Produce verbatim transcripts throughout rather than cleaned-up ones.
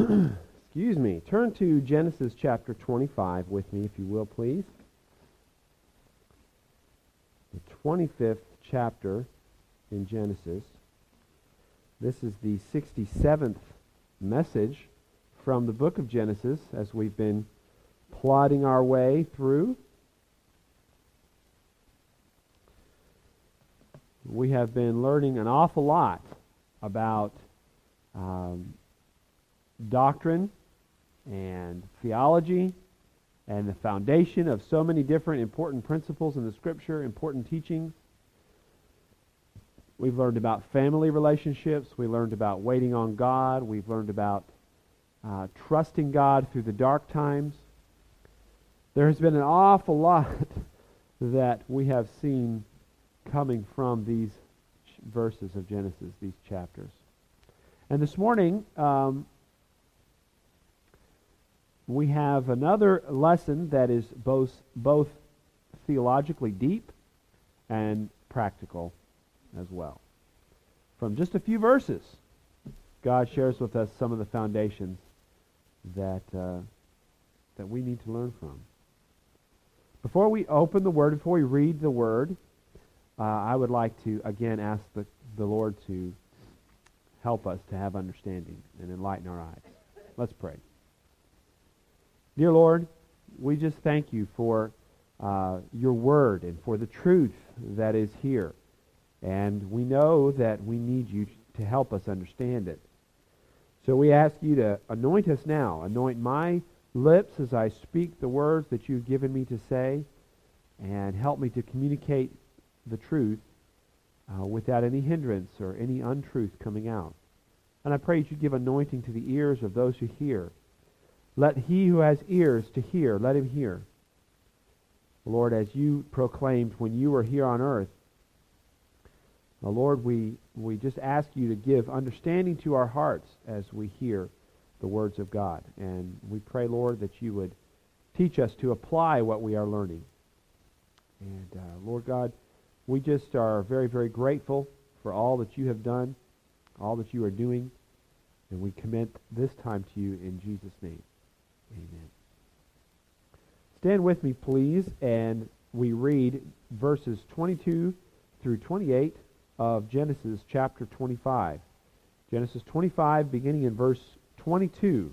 Excuse me. Turn to Genesis chapter twenty-five with me, if you will, please. The twenty-fifth chapter in Genesis. This is the sixty-seventh message from the book of Genesis as we've been plodding our way through. We have been learning an awful lot about um, doctrine and theology and the foundation of so many different important principles in the Scripture, important teachings. We've learned about family relationships. We learned about waiting on God. We've learned about uh, trusting God through the dark times. There has been an awful lot that we have seen coming from these verses of Genesis, these chapters. And this morning, um, we have another lesson that is both, both theologically deep and practical as well. From just a few verses, God shares with us some of the foundations that uh, that we need to learn from. Before we open the Word, before we read the Word, uh, I would like to again ask the, the Lord to help us to have understanding and enlighten our eyes. Let's pray. Dear Lord, we just thank you for uh, your Word and for the truth that is here. And we know that we need you to help us understand it. So we ask you to anoint us now. Anoint my lips as I speak the words that you've given me to say, and help me to communicate the truth uh, without any hindrance or any untruth coming out. And I pray that you give anointing to the ears of those who hear. Let he who has ears to hear, let him hear. Lord, as you proclaimed when you were here on earth, now, Lord, we, we just ask you to give understanding to our hearts as we hear the words of God. And we pray, Lord, that you would teach us to apply what we are learning. And, uh, Lord God, we just are very, very grateful for all that you have done, all that you are doing, and we commit this time to you in Jesus' name. Amen. Stand with me, please, and we read verses twenty-two through twenty-eight of Genesis chapter twenty-five. Genesis twenty-five, beginning in verse twenty-two.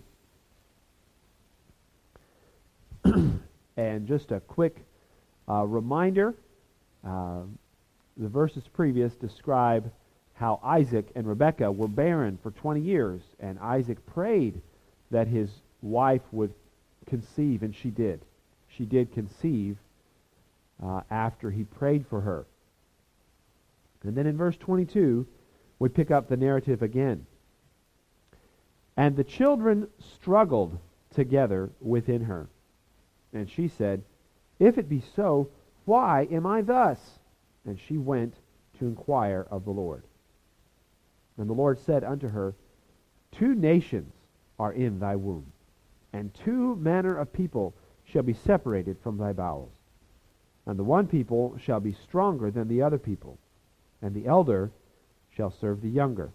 And just a quick uh, reminder, uh, the verses previous describe how Isaac and Rebekah were barren for twenty years, and Isaac prayed that his wife would conceive, and she did. She did conceive uh, after he prayed for her. And then in verse twenty-two, we pick up the narrative again. And the children struggled together within her. And she said, If it be so, why am I thus? And she went to inquire of the Lord. And the Lord said unto her, Two nations are in thy womb, and two manner of people shall be separated from thy bowels. And the one people shall be stronger than the other people, and the elder shall serve the younger.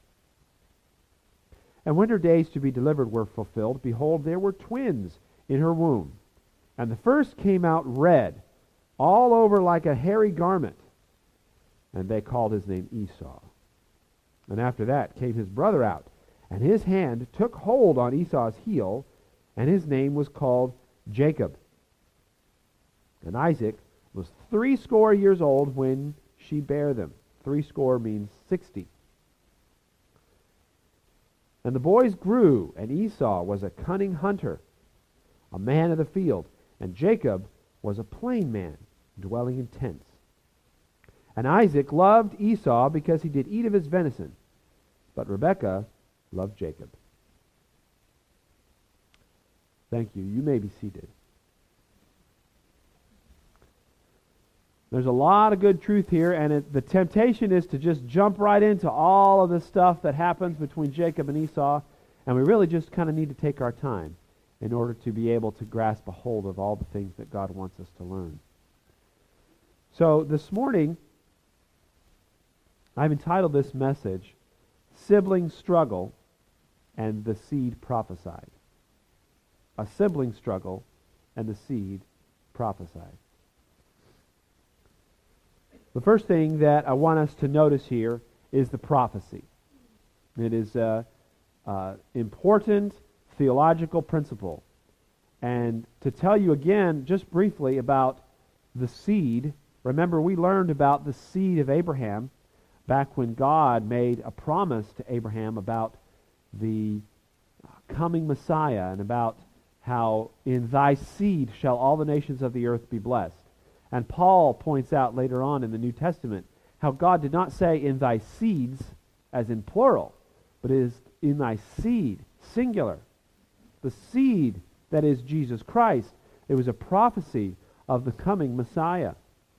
And when her days to be delivered were fulfilled, behold, there were twins in her womb. And the first came out red, all over like a hairy garment. And they called his name Esau. And after that came his brother out, and his hand took hold on Esau's heel, and his name was called Jacob. And Isaac was threescore years old when she bare them. Three score means sixty. And the boys grew, and Esau was a cunning hunter, a man of the field, and Jacob was a plain man, dwelling in tents. And Isaac loved Esau because he did eat of his venison, but Rebekah loved Jacob. Thank you. You may be seated. There's a lot of good truth here, and it, the temptation is to just jump right into all of the stuff that happens between Jacob and Esau, and we really just kind of need to take our time in order to be able to grasp a hold of all the things that God wants us to learn. So this morning, I've entitled this message, Sibling Struggle and the seed prophesied. A sibling struggle, and the seed prophesied. The first thing that I want us to notice here is the prophecy. It is an uh, important theological principle. And to tell you again, just briefly, about the seed, remember we learned about the seed of Abraham back when God made a promise to Abraham about the coming Messiah and about how in thy seed shall all the nations of the earth be blessed. And Paul points out later on in the New Testament how God did not say in thy seeds as in plural, but it is in thy seed, singular. The seed that is Jesus Christ. It was a prophecy of the coming Messiah.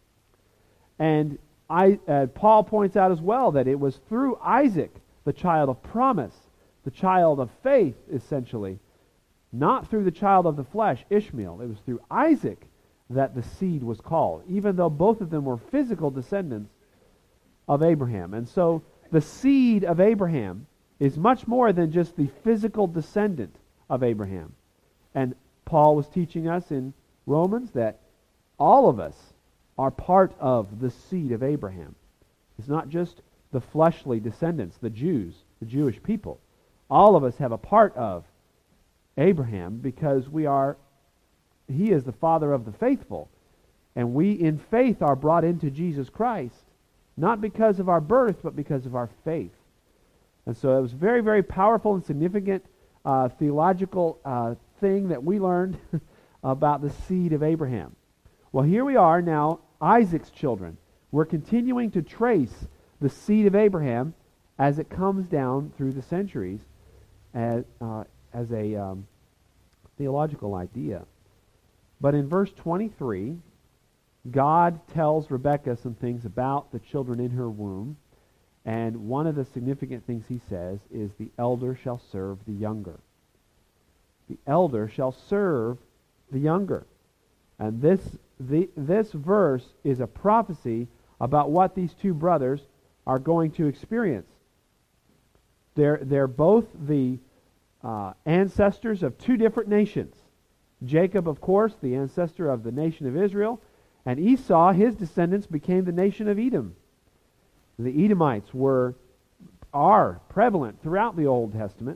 And I, uh, Paul points out as well that it was through Isaac, the child of promise, the child of faith, essentially, not through the child of the flesh, Ishmael. It was through Isaac that the seed was called, even though both of them were physical descendants of Abraham. And so the seed of Abraham is much more than just the physical descendant of Abraham. And Paul was teaching us in Romans that all of us are part of the seed of Abraham. It's not just the fleshly descendants, the Jews, the Jewish people. All of us have a part of Abraham because we are, he is the father of the faithful. And we in faith are brought into Jesus Christ, not because of our birth, but because of our faith. And so it was very, very powerful and significant uh, theological uh, thing that we learned about the seed of Abraham. Well, here we are now, Isaac's children. We're continuing to trace the seed of Abraham as it comes down through the centuries as, uh, as a um, theological idea. But in verse twenty-three, God tells Rebekah some things about the children in her womb, and one of the significant things he says is the elder shall serve the younger. The elder shall serve the younger. And this the, this verse is a prophecy about what these two brothers are going to experience. They're, they're both the uh, ancestors of two different nations. Jacob, of course, the ancestor of the nation of Israel, and Esau, his descendants, became the nation of Edom. The Edomites were, are prevalent throughout the Old Testament,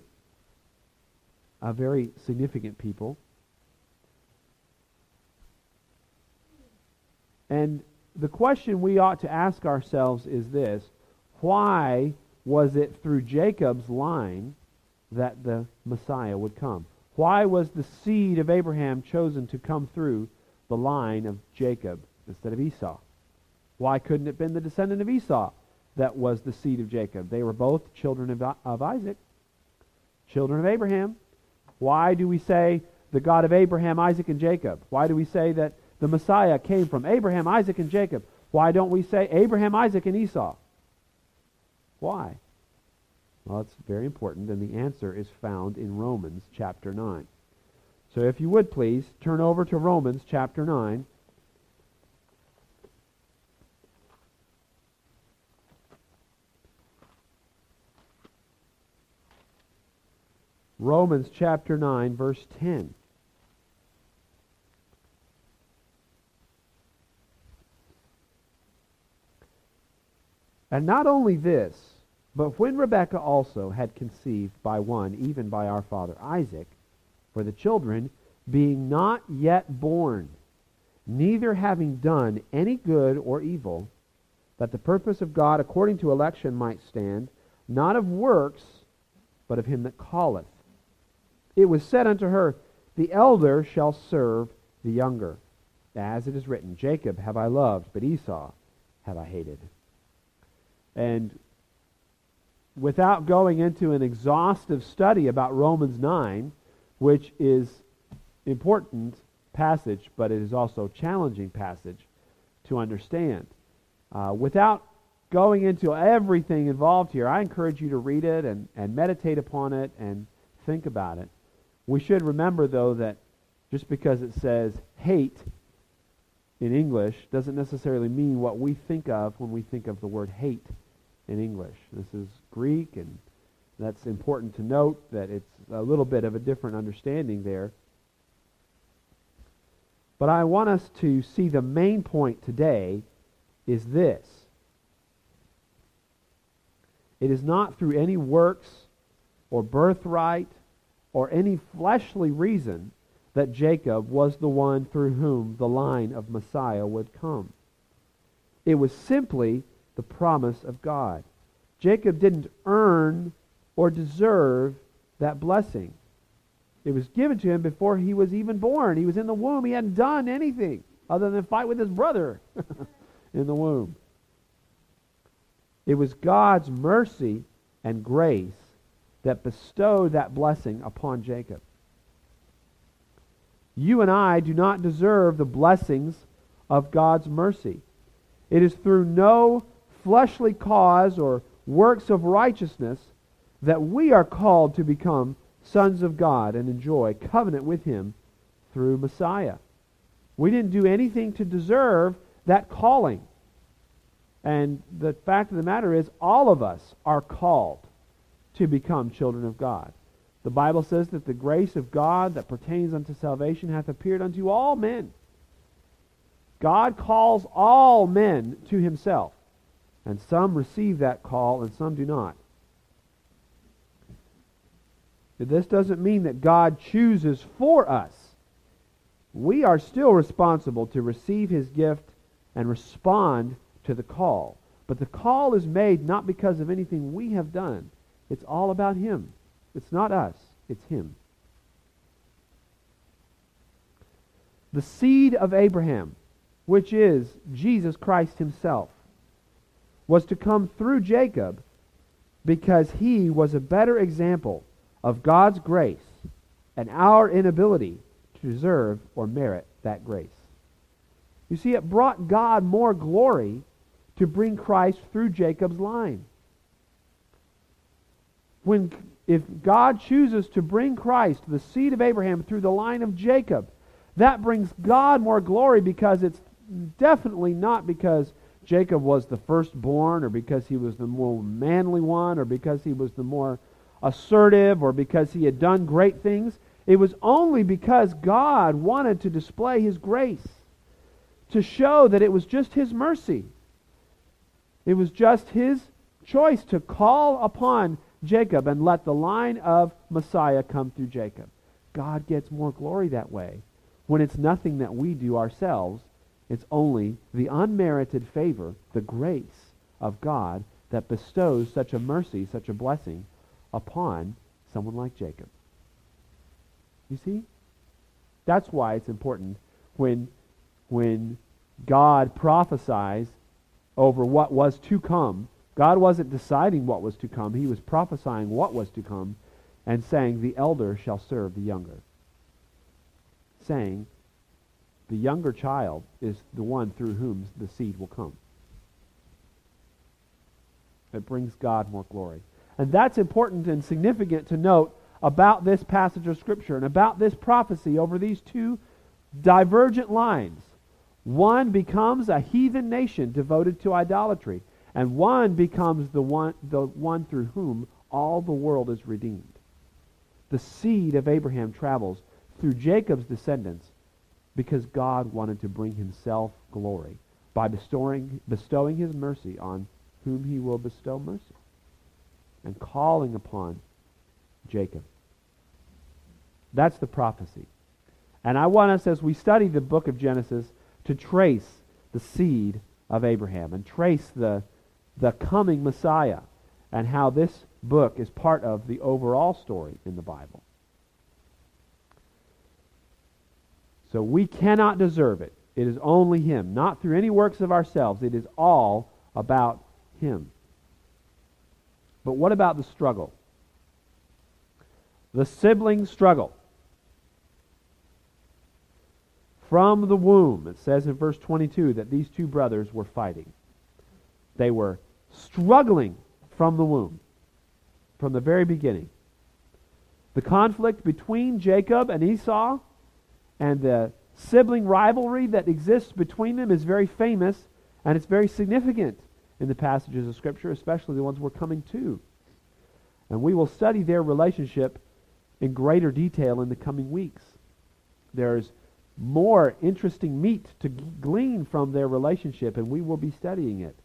a very significant people. And the question we ought to ask ourselves is this: why was it through Jacob's line that the Messiah would come? Why was the seed of Abraham chosen to come through the line of Jacob instead of Esau? Why couldn't it have been the descendant of Esau that was the seed of Jacob? They were both children of, of Isaac, children of Abraham. Why do we say the God of Abraham, Isaac, and Jacob? Why do we say that the Messiah came from Abraham, Isaac, and Jacob? Why don't we say Abraham, Isaac, and Esau? Why? Well, it's very important, and the answer is found in Romans chapter nine. So if you would please, turn over to Romans chapter nine. Romans chapter nine, verse ten. And not only this, but when Rebekah also had conceived by one, even by our father Isaac, for the children being not yet born, neither having done any good or evil, that the purpose of God according to election might stand, not of works, but of him that calleth. It was said unto her, the elder shall serve the younger. As it is written, Jacob have I loved, but Esau have I hated. And without going into an exhaustive study about Romans nine, which is important passage, but it is also a challenging passage to understand. Uh, without going into everything involved here, I encourage you to read it and, and meditate upon it and think about it. We should remember, though, that just because it says hate in English doesn't necessarily mean what we think of when we think of the word hate in English. This is Greek, and That's important to note, that it's a little bit of a different understanding there. But I want us to see the main point today is this. It is not through any works or birthright or any fleshly reason that Jacob was the one through whom the line of Messiah would come. It was simply the promise of God. Jacob didn't earn or deserve that blessing. It was given to him before he was even born. He was in the womb. He hadn't done anything other than fight with his brother in the womb. It was God's mercy and grace that bestowed that blessing upon Jacob. You and I do not deserve the blessings of God's mercy. It is through no fleshly cause or works of righteousness that we are called to become sons of God and enjoy covenant with Him through Messiah. We didn't do anything to deserve that calling. And the fact of the matter is, all of us are called to become children of God. The Bible says that the grace of God that pertains unto salvation hath appeared unto all men. God calls all men to Himself, and some receive that call and some do not. This doesn't mean that God chooses for us. We are still responsible to receive His gift and respond to the call. But the call is made not because of anything we have done. It's all about Him. It's not us. It's Him. The seed of Abraham, which is Jesus Christ Himself, was to come through Jacob because he was a better example of God's grace and our inability to deserve or merit that grace. You see, it brought God more glory to bring Christ through Jacob's line. When, if God chooses to bring Christ, the seed of Abraham, through the line of Jacob, that brings God more glory, because it's definitely not because Jacob was the firstborn, or because he was the more manly one, or because he was the more assertive, or because he had done great things. It was only because God wanted to display His grace, to show that it was just His mercy. It was just His choice to call upon Jacob and let the line of Messiah come through Jacob. God gets more glory that way. When it's nothing that we do ourselves, it's only the unmerited favor, the grace of God that bestows such a mercy, such a blessing upon someone like Jacob. You see? That's why it's important when, when God prophesies over what was to come. God wasn't deciding what was to come. He was prophesying what was to come and saying, the elder shall serve the younger. Saying, the younger child is the one through whom the seed will come. It brings God more glory. And that's important and significant to note about this passage of Scripture and about this prophecy over these two divergent lines. One becomes a heathen nation devoted to idolatry, and one becomes the one, the one through whom all the world is redeemed. The seed of Abraham travels through Jacob's descendants because God wanted to bring Himself glory by bestowing, bestowing His mercy on whom He will bestow mercy, and calling upon Jacob. That's the prophecy. And I want us, as we study the book of Genesis, to trace the seed of Abraham and trace the, the coming Messiah, and how this book is part of the overall story in the Bible. So we cannot deserve it. It is only Him, not through any works of ourselves. It is all about Him. But what about the struggle? The sibling struggle. From the womb, it says in verse twenty-two that these two brothers were fighting. They were struggling from the womb, from the very beginning. The conflict between Jacob and Esau and the sibling rivalry that exists between them is very famous, and it's very significant in the passages of Scripture, especially the ones we're coming to. And we will study their relationship in greater detail in the coming weeks. There's more interesting meat to glean from their relationship, and we will be studying it.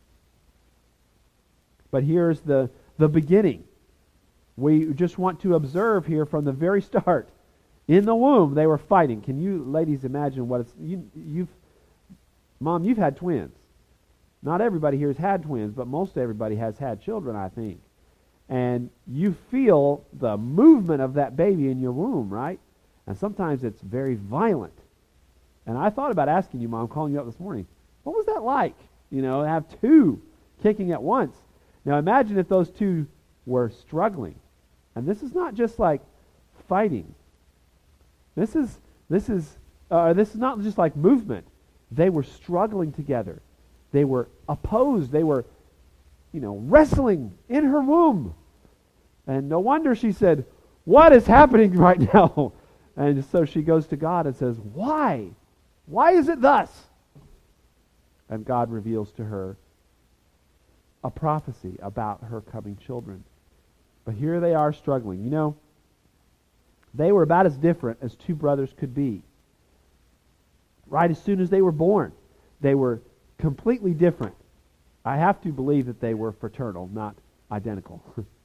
But here's the, the beginning. We just want to observe here from the very start. In the womb, they were fighting. Can you ladies imagine what it's... You, you've, Mom, you've had twins. Not everybody here has had twins, but most everybody has had children, I think. And you feel the movement of that baby in your womb, right? And sometimes it's very violent. And I thought about asking you, Mom, calling you up this morning, what was that like? You know, to have two kicking at once. Now imagine if those two were struggling. And this is not just like fighting. This is this is uh, this is not just like movement. They were struggling together. They were opposed. They were, you know, wrestling in her womb. And no wonder she said, "What is happening right now?" And so she goes to God and says, "Why? Why is it thus?" And God reveals to her a prophecy about her coming children. But here they are struggling. You know, they were about as different as two brothers could be. Right as soon as they were born, they were completely different. I have to believe that they were fraternal, not identical.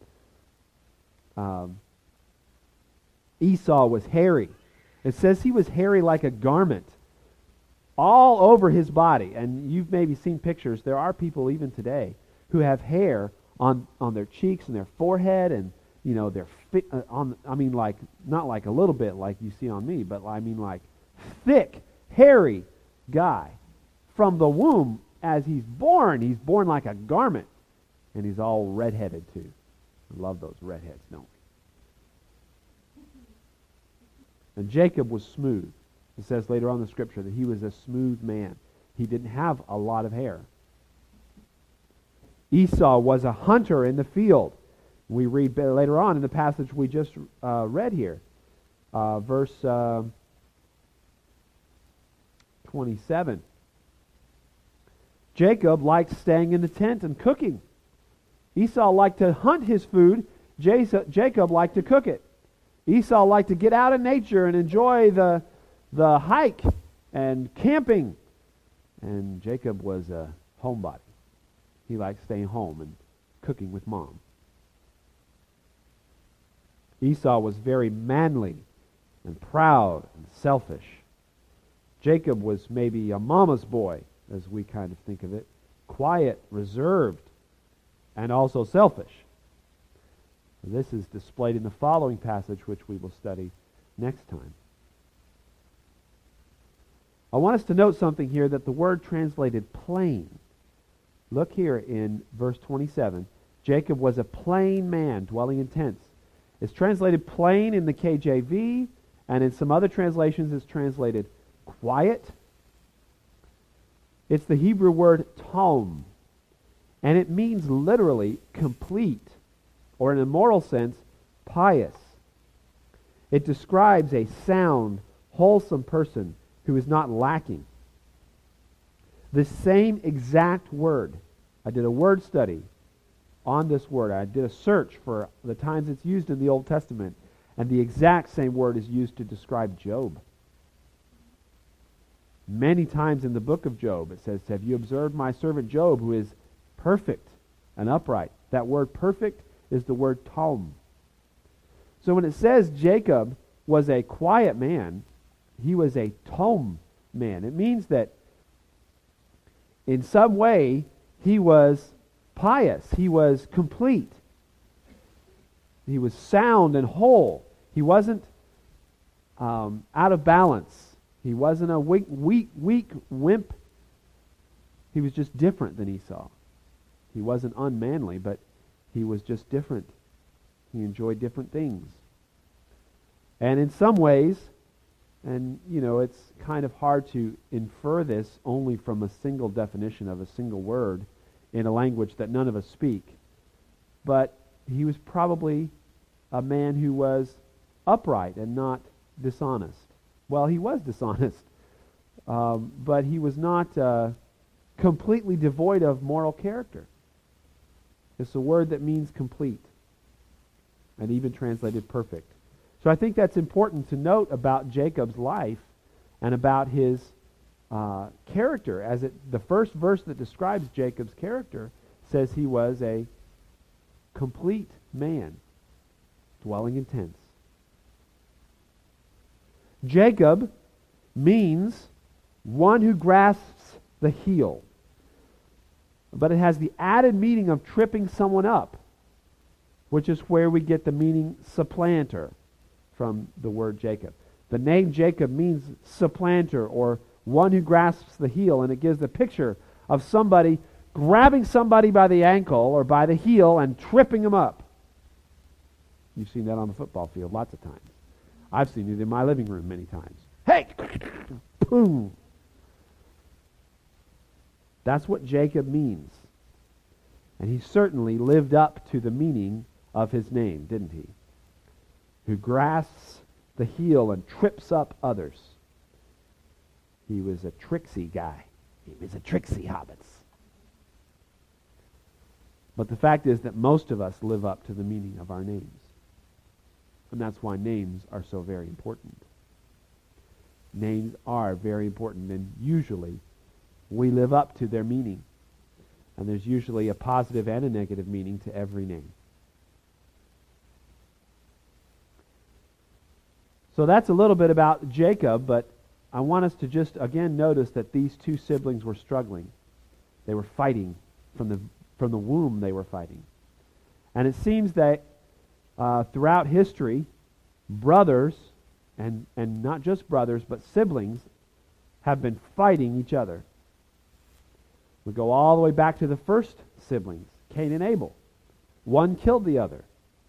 um, Esau was hairy. It says he was hairy like a garment all over his body. And you've maybe seen pictures. There are people even today who have hair on, on their cheeks and their forehead and, you know, their fi- uh, on. I mean, like, not like a little bit like you see on me, but I mean like thick, hairy guy. From the womb, as he's born, he's born like a garment. And he's all redheaded too. I love those redheads, don't we? And Jacob was smooth. It says later on in the scripture that he was a smooth man. He didn't have a lot of hair. Esau was a hunter in the field. We read later on in the passage we just uh, read here. Uh, verse uh, twenty-seven. Jacob liked staying in the tent and cooking. Esau liked to hunt his food. Jacob liked to cook it. Esau liked to get out in nature and enjoy the, the hike and camping. And Jacob was a homebody. He liked staying home and cooking with Mom. Esau was very manly and proud and selfish. Jacob was maybe a mama's boy, as we kind of think of it, quiet, reserved, and also selfish. This is displayed in the following passage, which we will study next time. I want us to note something here, that the word translated plain. Look here in verse twenty-seven. Jacob was a plain man dwelling in tents. It's translated plain in the K J V, and in some other translations it's translated quiet. It's the Hebrew word tom, and it means literally complete, or in a moral sense, pious. It describes a sound, wholesome person who is not lacking. The same exact word. I did a word study on this word. I did a search for the times it's used in the Old Testament, and the exact same word is used to describe Job. Many times in the book of Job it says, "Have you observed my servant Job, who is perfect and upright?" That word perfect is the word tom. So when it says Jacob was a quiet man, he was a tom man. It means that in some way he was pious. He was complete. He was sound and whole. He wasn't um, out of balance. He wasn't a weak, weak, weak wimp. He was just different than Esau. He wasn't unmanly, but he was just different. He enjoyed different things. And in some ways, and you know, it's kind of hard to infer this only from a single definition of a single word in a language that none of us speak, but he was probably a man who was upright and not dishonest. Well, he was dishonest, um, but he was not uh, completely devoid of moral character. It's a word that means complete. and even translated perfect. So I think that's important to note about Jacob's life and about his uh, character. As it, the first verse that describes Jacob's character says he was a complete man, dwelling in tents. Jacob means one who grasps the heel, but it has the added meaning of tripping someone up, which is where we get the meaning supplanter from the word Jacob. The name Jacob means supplanter, or one who grasps the heel, and it gives the picture of somebody grabbing somebody by the ankle or by the heel and tripping them up. You've seen that on the football field lots of times. I've seen it in my living room many times. Hey! Boom! That's what Jacob means. And he certainly lived up to the meaning of his name, didn't he? Who grasps the heel and trips up others. He was a tricksy guy. He was a tricksy hobbits. But the fact is that most of us live up to the meaning of our names. And that's why names are so very important. Names are very important, and usually we live up to their meaning. And there's usually a positive and a negative meaning to every name. So that's a little bit about Jacob, but I want us to just again notice that these two siblings were struggling. They were fighting. From the, from the womb they were fighting. And it seems that uh, throughout history, brothers, and, and not just brothers, but siblings, have been fighting each other. We go all the way back to the first siblings, Cain and Abel. One killed the other.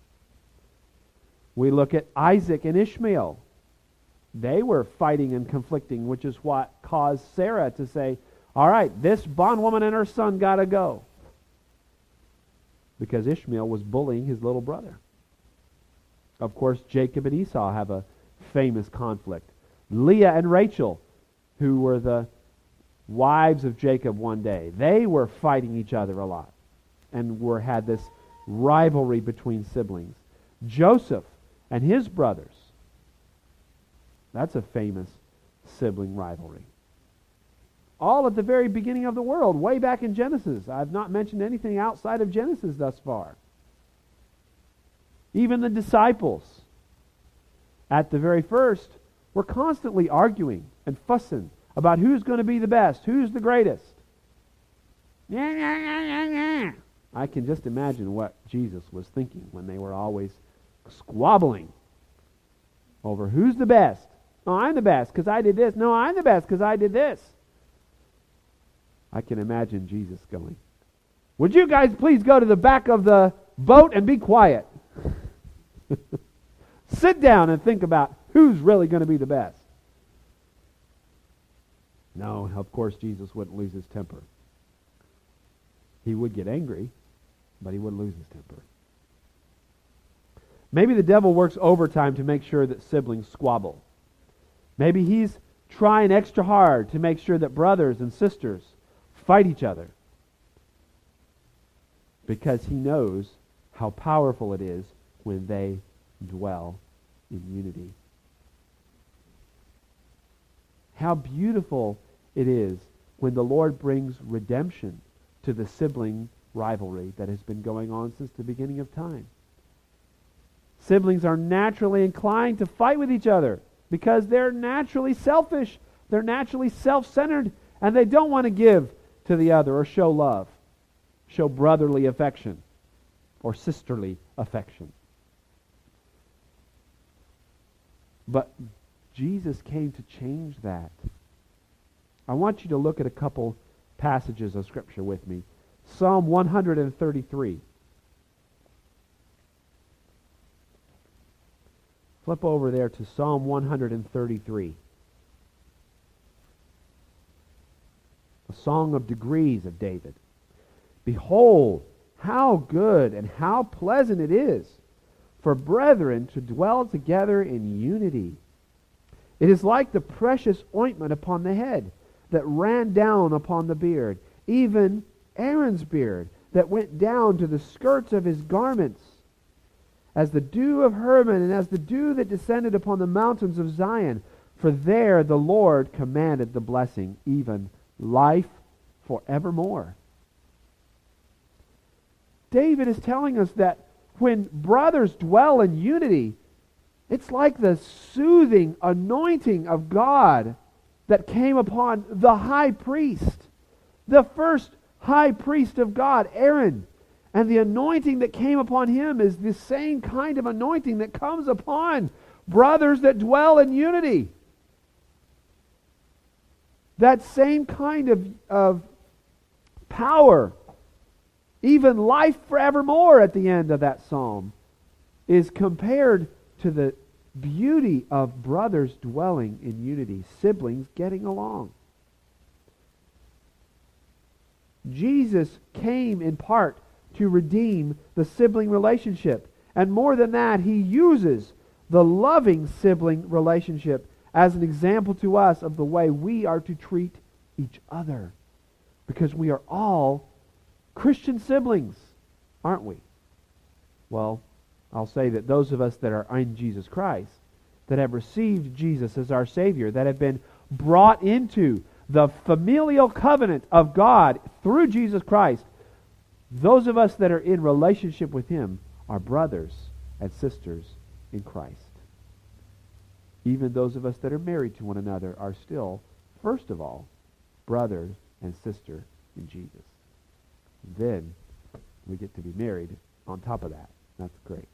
We look at Isaac and Ishmael. They were fighting and conflicting, which is what caused Sarah to say, all right, this bondwoman and her son got to go. Because Ishmael was bullying his little brother. Of course, Jacob and Esau have a famous conflict. Leah and Rachel, who were the wives of Jacob one day, they were fighting each other a lot and were had this rivalry between siblings. Joseph and his brothers, that's a famous sibling rivalry. All at the very beginning of the world, way back in Genesis. I've not mentioned anything outside of Genesis thus far. Even the disciples, at the very first, were constantly arguing and fussing about who's going to be the best, who's the greatest. I can just imagine what Jesus was thinking when they were always squabbling over who's the best. No, I'm the best because I did this. No, I'm the best because I did this. I can imagine Jesus going, would you guys please go to the back of the boat and be quiet? Sit down and think about who's really going to be the best. No, of course Jesus wouldn't lose his temper. He would get angry, but he wouldn't lose his temper. Maybe the devil works overtime to make sure that siblings squabble. Maybe he's trying extra hard to make sure that brothers and sisters fight each other, because he knows how powerful it is when they dwell in unity. How beautiful it is when the Lord brings redemption to the sibling rivalry that has been going on since the beginning of time. Siblings are naturally inclined to fight with each other because they're naturally selfish, they're naturally self-centered, and they don't want to give to the other or show love, show brotherly affection or sisterly affection. But Jesus came to change that. I want you to look at a couple passages of Scripture with me. Psalm one thirty-three. Flip over there to Psalm one thirty-three. A song of degrees of David. Behold, how good and how pleasant it is for brethren to dwell together in unity. It is like the precious ointment upon the head that ran down upon the beard, even Aaron's beard that went down to the skirts of his garments, as the dew of Hermon, and as the dew that descended upon the mountains of Zion. For there the Lord commanded the blessing, even life forevermore. David is telling us that when brothers dwell in unity, it's like the soothing anointing of God that came upon the high priest, the first high priest of God, Aaron. And the anointing that came upon him is the same kind of anointing that comes upon brothers that dwell in unity. That same kind of, of power, even life forevermore at the end of that psalm, is compared to the beauty of brothers dwelling in unity, siblings getting along. Jesus came in part to redeem the sibling relationship. And more than that, He uses the loving sibling relationship as an example to us of the way we are to treat each other. Because we are all Christian siblings, aren't we? Well, I'll say that those of us that are in Jesus Christ, that have received Jesus as our Savior, that have been brought into the familial covenant of God through Jesus Christ, those of us that are in relationship with Him are brothers and sisters in Christ. Even those of us that are married to one another are still, first of all, brother and sister in Jesus. Then we get to be married on top of that. That's great.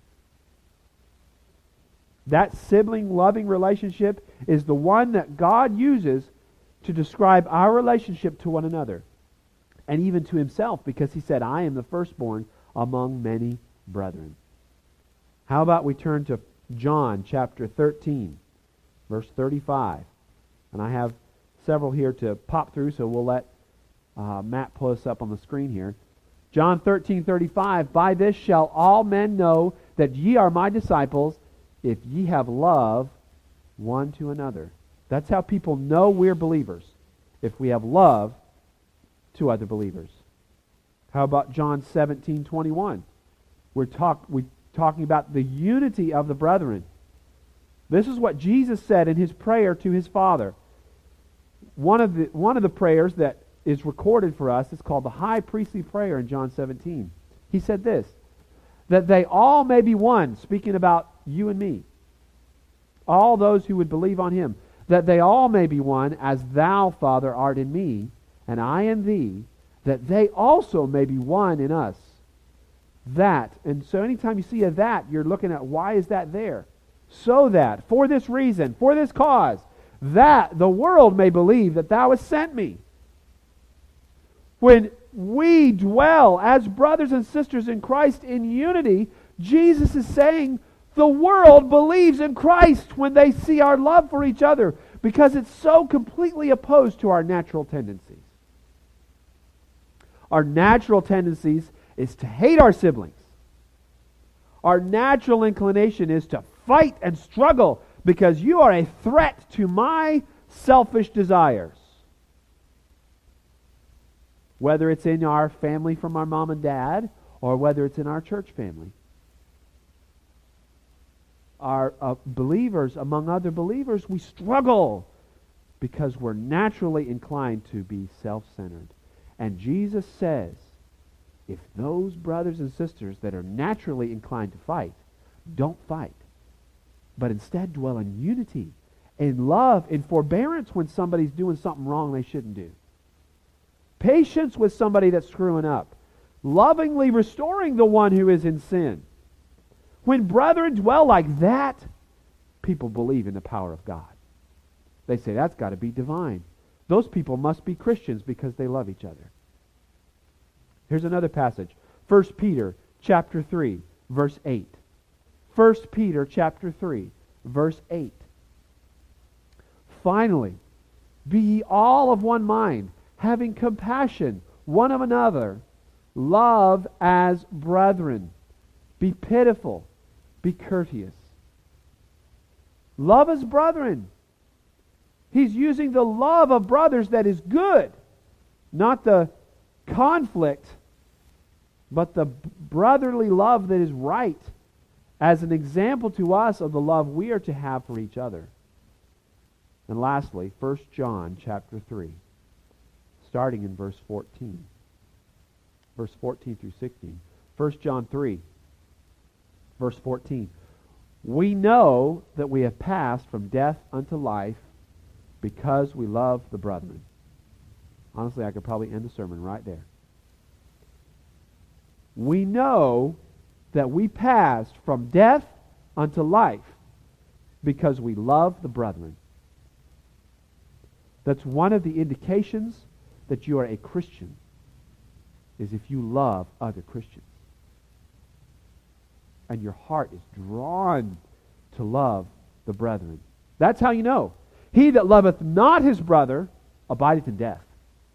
That sibling loving relationship is the one that God uses to describe our relationship to one another. And even to Himself, because He said, I am the firstborn among many brethren. How about we turn to John chapter thirteen, verse thirty-five. And I have several here to pop through, so we'll let uh, Matt pull us up on the screen here. John thirteen thirty-five, By this shall all men know that ye are my disciples, if ye have love one to another. That's how people know we're believers, if we have love to other believers. How about John seventeen twenty-one? We're, talk, we're talking about the unity of the brethren. This is what Jesus said in His prayer to His Father. One of the, one of the prayers that is recorded for us is called the high priestly prayer in John seventeen. He said this, that they all may be one, speaking about you and me, all those who would believe on Him, that they all may be one, as Thou, Father, art in me, and I in Thee, that they also may be one in us. That, and so anytime you see a that, you're looking at why is that there? So that, for this reason, for this cause, that the world may believe that Thou hast sent me. When we dwell as brothers and sisters in Christ in unity, Jesus is saying the world believes in Christ when they see our love for each other, because it's so completely opposed to our natural tendencies. Our natural tendencies is to hate our siblings. Our natural inclination is to fight and struggle because you are a threat to my selfish desires. Whether it's in our family from our mom and dad, or whether it's in our church family. Our uh, believers, among other believers, we struggle because we're naturally inclined to be self-centered. And Jesus says, if those brothers and sisters that are naturally inclined to fight, don't fight, but instead dwell in unity, in love, in forbearance when somebody's doing something wrong they shouldn't do. Patience with somebody that's screwing up. Lovingly restoring the one who is in sin. When brethren dwell like that, people believe in the power of God. They say, that's got to be divine. Those people must be Christians because they love each other. Here's another passage. First Peter chapter three, verse eight. First Peter chapter three, verse eight. Finally, be ye all of one mind, having compassion one of another, love as brethren. Be pitiful, be courteous. Love as brethren. He's using the love of brothers that is good, not the conflict, but the brotherly love that is right, as an example to us of the love we are to have for each other. And lastly, First John chapter three, starting in verse fourteen. Verse fourteen through sixteen. First John three, verse fourteen. We know that we have passed from death unto life because we love the brethren. Honestly, I could probably end the sermon right there. We know that we passed from death unto life because we love the brethren. That's one of the indications that you are a Christian, is if you love other Christians. And your heart is drawn to love the brethren. That's how you know. He that loveth not his brother abideth in death.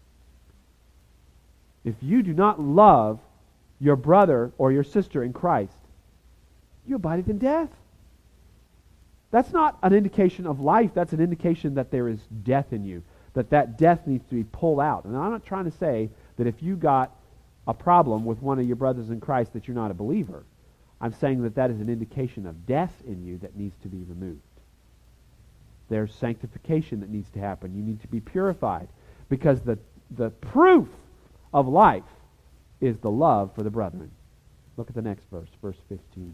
If you do not love your brother or your sister in Christ, you abideth in death. That's not an indication of life. That's an indication that there is death in you, that that death needs to be pulled out. And I'm not trying to say that if you got a problem with one of your brothers in Christ that you're not a believer. I'm saying that that is an indication of death in you that needs to be removed. There's sanctification that needs to happen. You need to be purified, because the, the proof of life is the love for the brethren. Look at the next verse, verse fifteen.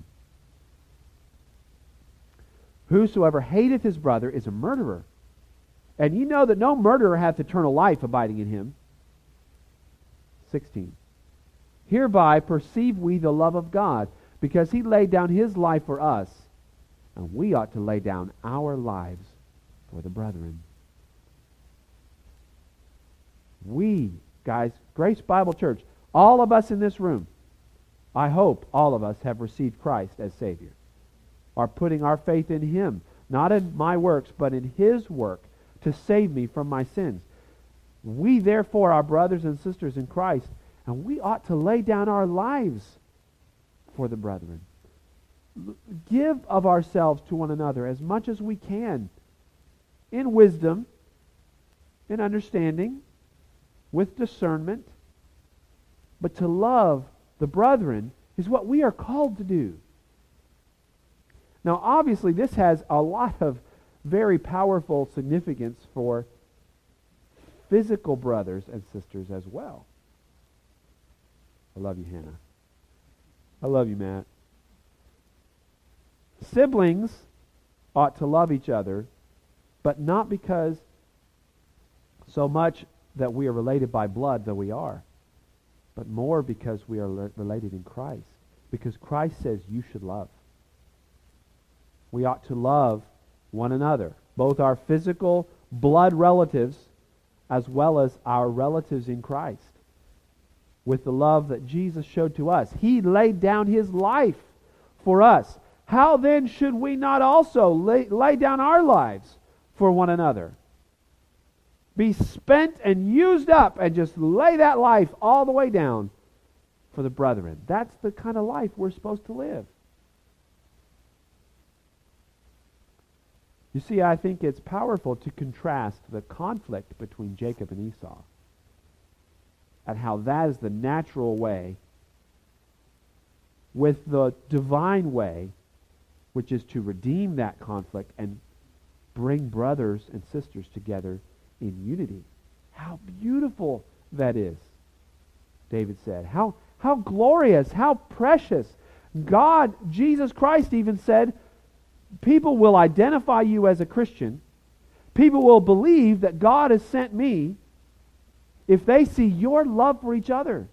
Whosoever hateth his brother is a murderer, and ye know that no murderer hath eternal life abiding in him. sixteen. Hereby perceive we the love of God, because he laid down his life for us, and we ought to lay down our lives for the brethren. We, guys, Grace Bible Church, all of us in this room, I hope all of us have received Christ as Savior, are putting our faith in him, not in my works, but in his work to save me from my sins. We therefore are brothers and sisters in Christ, and we ought to lay down our lives for the brethren. Give of ourselves to one another as much as we can, in wisdom, in understanding, with discernment. But to love the brethren is what we are called to do. Now, obviously, this has a lot of very powerful significance for physical brothers and sisters as well. I love you, Hannah. I love you, Matt. Siblings ought to love each other, but not because so much that we are related by blood, though we are, but more because we are le- related in Christ. Because Christ says you should love. We ought to love one another, both our physical blood relatives as well as our relatives in Christ, with the love that Jesus showed to us. He laid down his life for us. How then should we not also lay, lay down our lives for one another? Be spent and used up and just lay that life all the way down for the brethren. That's the kind of life we're supposed to live. You see, I think it's powerful to contrast the conflict between Jacob and Esau, and how that is the natural way, with the divine way, which is to redeem that conflict and bring brothers and sisters together in unity. How beautiful that is, David said. How, how glorious, how precious. God, Jesus Christ even said, people will identify you as a Christian. People will believe that God has sent me if they see your love for each other.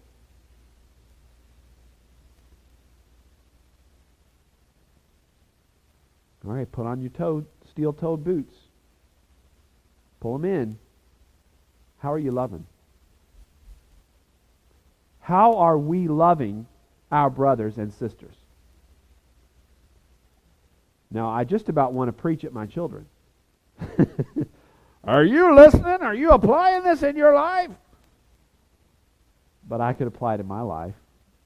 All right, put on your toe, steel-toed boots. Pull them in. How are you loving? How are we loving our brothers and sisters? Now, I just about want to preach at my children. Are you listening? Are you applying this in your life? But I could apply it in my life.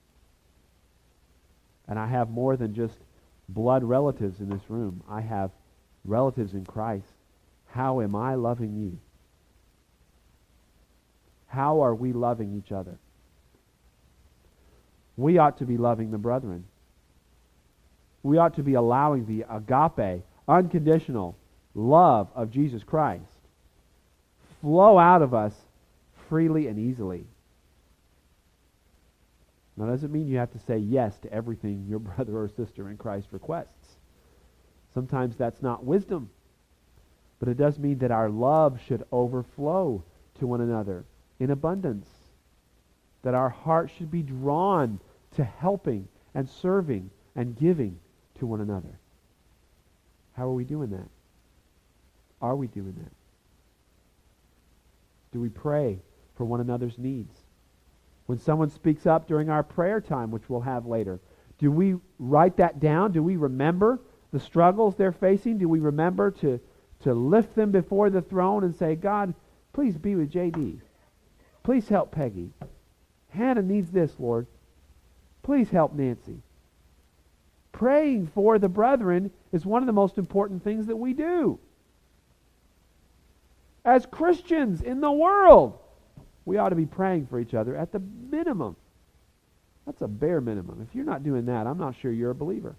And I have more than just blood relatives in this room. I have relatives in Christ. How am I loving you? How are we loving each other? We ought to be loving the brethren. we ought to be allowing the agape, unconditional love of Jesus Christ flow out of us freely and easily. Now, that doesn't mean you have to say yes to everything your brother or sister in Christ requests. Sometimes that's not wisdom. But it does mean that our love should overflow to one another in abundance. That our heart should be drawn to helping and serving and giving to one another. How are we doing that? Are we doing that? Do we pray for one another's needs? When someone speaks up during our prayer time, which we'll have later, do we write that down? Do we remember the struggles they're facing? Do we remember to, to lift them before the throne and say, God, please be with J D. Please help Peggy. Hannah needs this, Lord. Please help Nancy. Praying for the brethren is one of the most important things that we do. As Christians in the world, we ought to be praying for each other at the minimum. That's a bare minimum. If you're not doing that, I'm not sure you're a believer.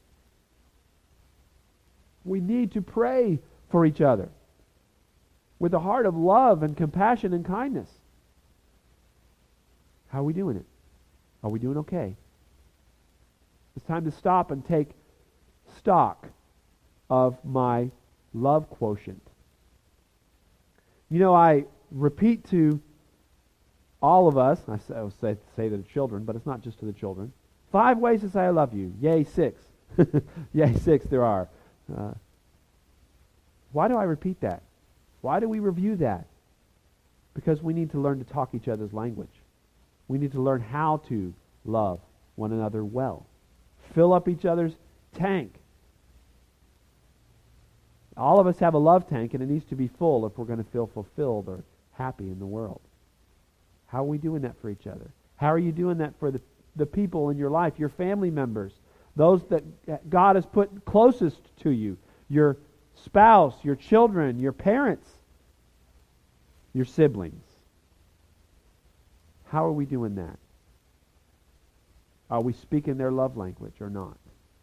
We need to pray for each other with a heart of love and compassion and kindness. How are we doing it? Are we doing okay? It's time to stop and take stock of my love quotient. You know, I repeat to all of us, I say, I say, say to the children, but it's not just to the children, five ways to say I love you. Yay, six. Yay, six there are. Uh, why do I repeat that? Why do we review that? Because we need to learn to talk each other's language. We need to learn how to love one another well. Fill up each other's tank. All of us have a love tank, and it needs to be full if we're going to feel fulfilled or happy in the world. How are we doing that for each other? How are you doing that for the, the people in your life, your family members, those that God has put closest to you, your spouse, your children, your parents, your siblings? How are we doing that? Are we speaking their love language or not?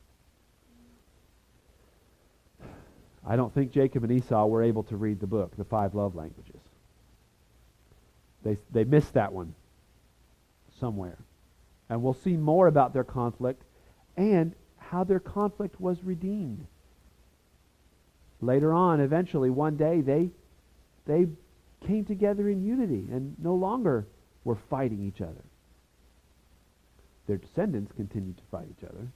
I don't think Jacob and Esau were able to read the book, the five love languages. They, they missed that one somewhere. And we'll see more about their conflict and how their conflict was redeemed. Later on, eventually, one day, they, they came together in unity and no longer were fighting each other. Their descendants continued to fight each other.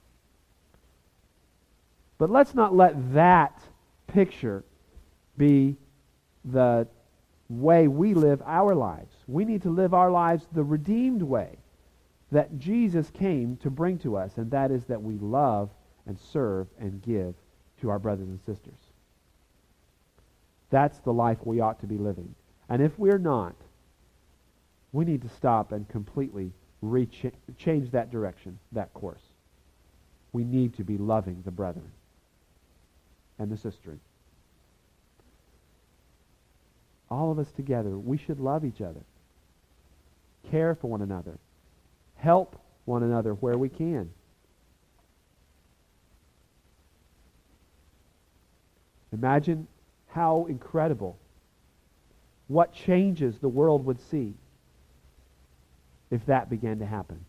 But let's not let that picture be the way we live our lives. We need to live our lives the redeemed way that Jesus came to bring to us, and that is that we love and serve and give to our brothers and sisters. That's the life we ought to be living. And if we're not, we need to stop and completely recha- change that direction, that course. We need to be loving the brethren and the sistering. All of us together, we should love each other, care for one another, help one another where we can. Imagine how incredible, what changes the world would see if that began to happen.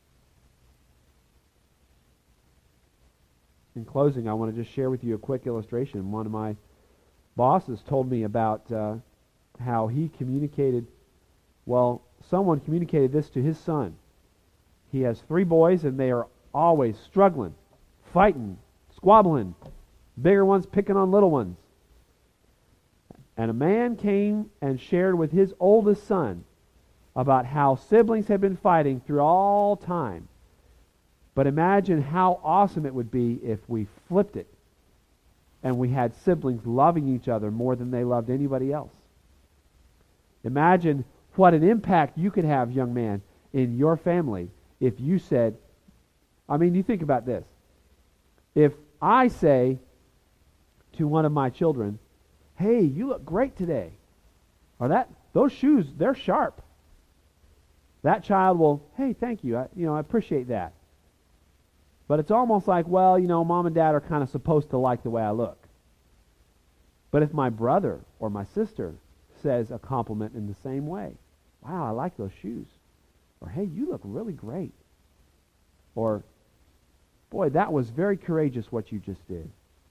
In closing, I want to just share with you a quick illustration. One of my bosses told me about uh, how he communicated, well, someone communicated this to his son. He has three boys, and they are always struggling, fighting, squabbling, bigger ones picking on little ones. And a man came and shared with his oldest son about how siblings have been fighting through all time. But imagine how awesome it would be if we flipped it and we had siblings loving each other more than they loved anybody else. Imagine what an impact you could have, young man, in your family if you said, I mean, you think about this. If I say to one of my children, hey, you look great today, or that those shoes, they're sharp. That child will, hey, thank you, I, you know, I appreciate that. But it's almost like, well, you know, mom and dad are kind of supposed to like the way I look. But if my brother or my sister says a compliment in the same way, wow, I like those shoes. Or, hey, you look really great. Or, boy, that was very courageous what you just did.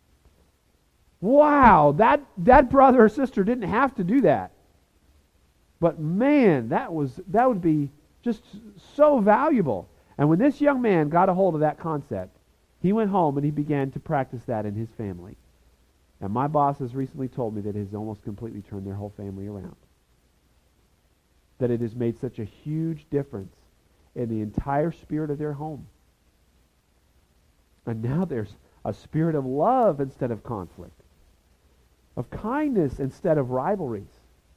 Wow, that, that brother or sister didn't have to do that. But man, that was that would be just so valuable. And when this young man got a hold of that concept, he went home and he began to practice that in his family. And my boss has recently told me that it has almost completely turned their whole family around. That it has made such a huge difference in the entire spirit of their home. And now there's a spirit of love instead of conflict, of kindness instead of rivalries.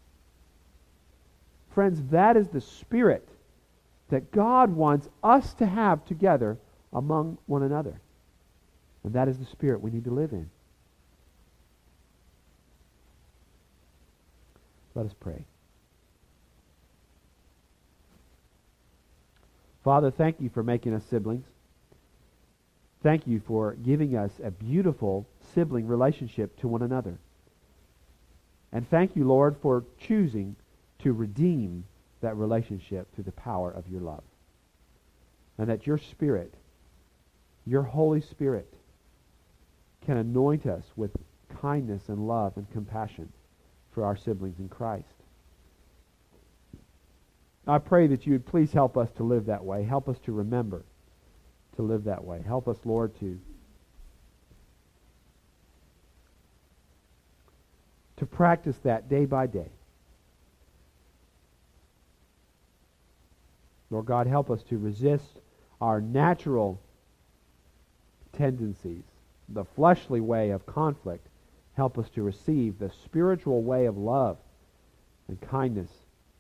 Friends, that is the spirit that God wants us to have together among one another. And that is the spirit we need to live in. Let us pray. Father, thank you for making us siblings. Thank you for giving us a beautiful sibling relationship to one another. And thank you, Lord, for choosing to redeem that relationship through the power of your love. And that your Spirit, your Holy Spirit, can anoint us with kindness and love and compassion for our siblings in Christ. I pray that you would please help us to live that way. Help us to remember to live that way. Help us, Lord, to to practice that day by day. Lord God, help us to resist our natural tendencies, the fleshly way of conflict. Help us to receive the spiritual way of love and kindness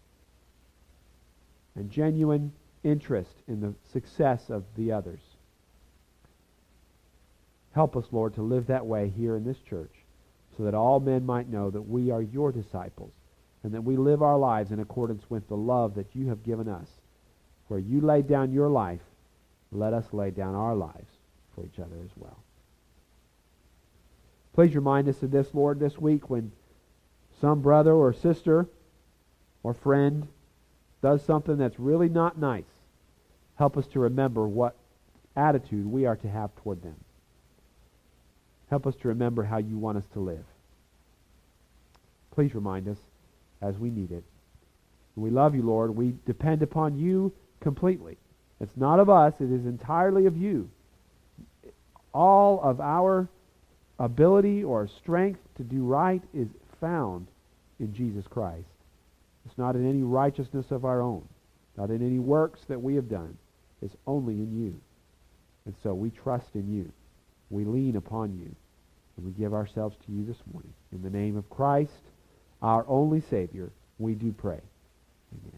and genuine interest in the success of the others. Help us, Lord, to live that way here in this church so that all men might know that we are your disciples and that we live our lives in accordance with the love that you have given us. Where you laid down your life, let us lay down our lives for each other as well. Please remind us of this, Lord, this week when some brother or sister or friend does something that's really not nice. Help us to remember what attitude we are to have toward them. Help us to remember how you want us to live. Please remind us as we need it. We love you, Lord. We depend upon you completely. It's not of us, it is entirely of you. All of our ability or strength to do right is found in Jesus Christ. It's not in any righteousness of our own, not in any works that we have done. It's only in you. And so we trust in you. We lean upon you. And we give ourselves to you this morning. In the name of Christ, our only Savior, we do pray. Amen.